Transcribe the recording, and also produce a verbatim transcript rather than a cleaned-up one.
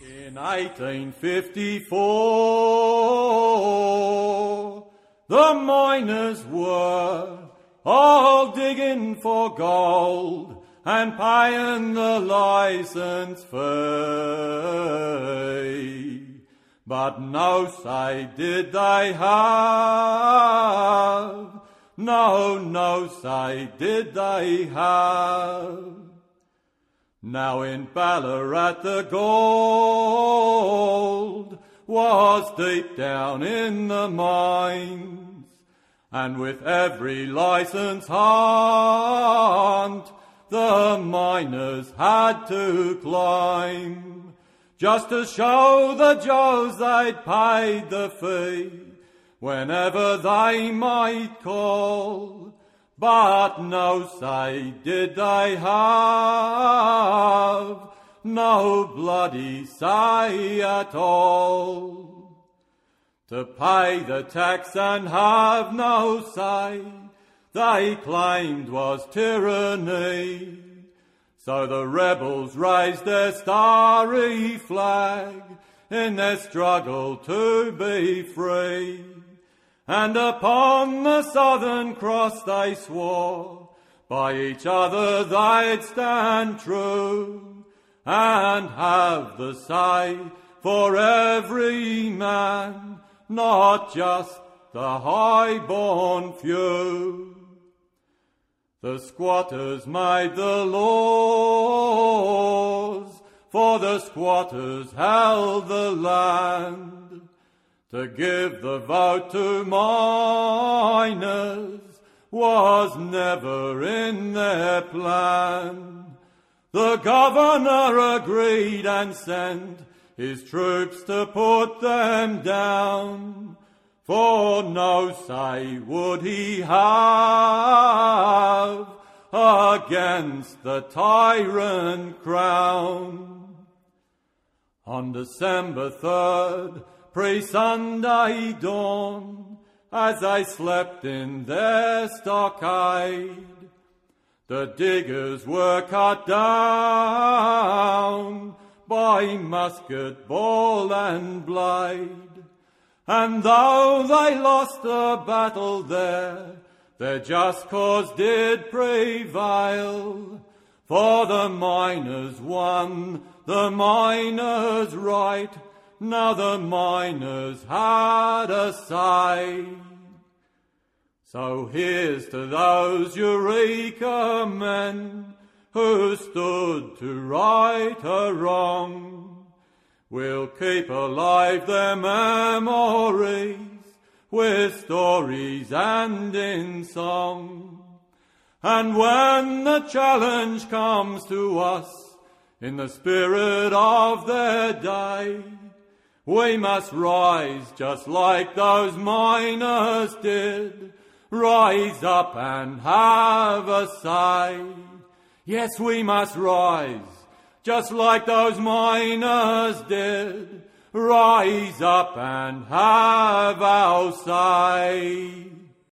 In eighteen fifty-four, the miners were all digging for gold and paying the license fee. But no say did they have, no, no say did they have. Now in Ballarat the gold was deep down in the mines, and with every licence hunt the miners had to climb, just to show the Joes they'd paid the fee whenever they might call. But no say did they have, no bloody say at all. To pay the tax and have no say, they claimed was tyranny. So the rebels raised their starry flag in their struggle to be free. And upon the Southern Cross they swore, by each other they'd stand true, and have the say for every man, not just the high-born few. The squatters made the laws, for the squatters held the land. To give the vote to miners was never in their plan. The governor agreed and sent his troops to put them down, for no say would he have against the tyrant crown. On December third, pre-Sunday dawn, as they slept in their stockade, the diggers were cut down by musket, ball and blade. And though they lost the battle there, their just cause did prevail, for the miners won the miners' right. Now the miners had a say. So here's to those Eureka men who stood to right a wrong. We'll keep alive their memories with stories and in song. And when the challenge comes to us in the spirit of their day, we must rise just like those miners did, rise up and have a say. Yes, we must rise just like those miners did, rise up and have our say.